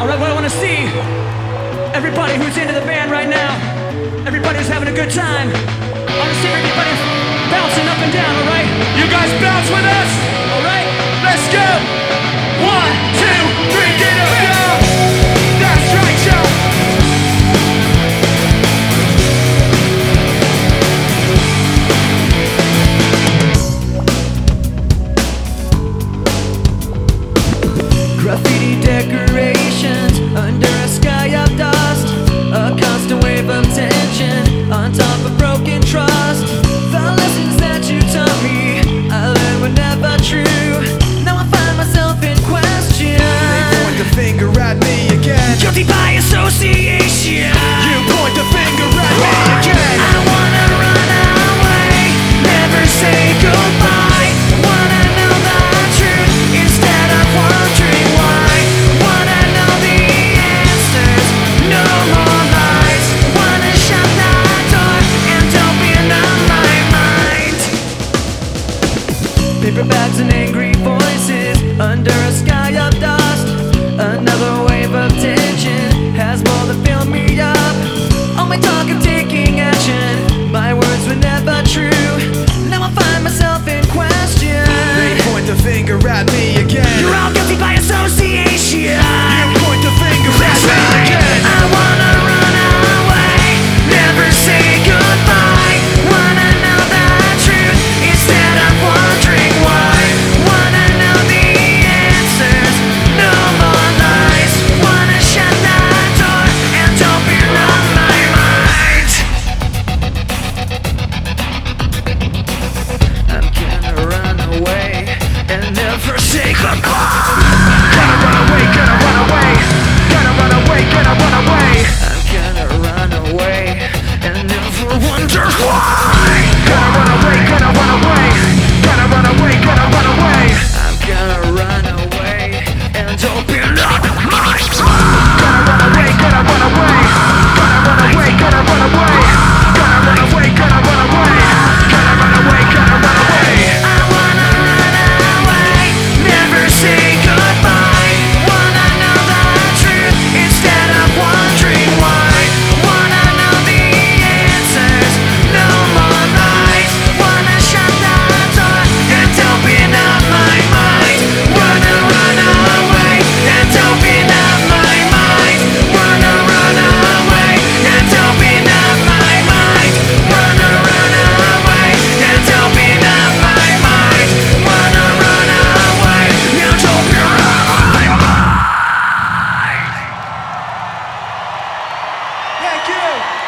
Alright, what I wanna see, everybody who's into the band right now, everybody who's having a good time, I wanna see everybody bouncing up and down, alright? You guys bounce with us? Alright? Let's go! 1, 2, 3, get up, go! That's right, yo! Graffiti decorations under a sky of dust, a constant wave of tension on top of broken trust. The lessons that you taught me, I learned were never true. Now I find myself in question. They point the finger at me again. Guilty by association. You point the finger at me again. I wanna run away, never say goodbye. Wanna know the truth instead of wondering why. Wanna know the answers, no more lies. Wanna shut the door and open up my mind. Paper bags and angry voices under a sky of dust. Another wave of tension has more than filled me up. All my talk of taking action, my words were never true. Now I find myself in question. They point the finger at me again. You're all guilty by association. You point the finger at me again. I wanna run away, never say goodbye. Wanna know the truth instead of wondering why. Wanna know the answers, no more lies. Wanna shut the door and open up my mind. I'm gonna run away and never say goodbye. Gotta run away, gotta run away. Gotta run away, gotta run away. I'm gonna run away and never wonder why. Gotta run away, gotta run away. Gotta run away, gotta run away. I'm gonna run away and open up my mind. Gotta run away, gotta run away. Gotta run away, gotta run away. Gotta run away, gotta run away. Gotta run away, gotta run away. I wanna run away, never say goodbye. Wanna know the truth instead of wondering why. Wanna know the answers, no more lies. Wanna shut the door and open up my mind. Wanna run away and open up my mind. Wanna run away and open up my mind. Wanna run away and open up my mind. Wanna run away and open up my mind. Thank you.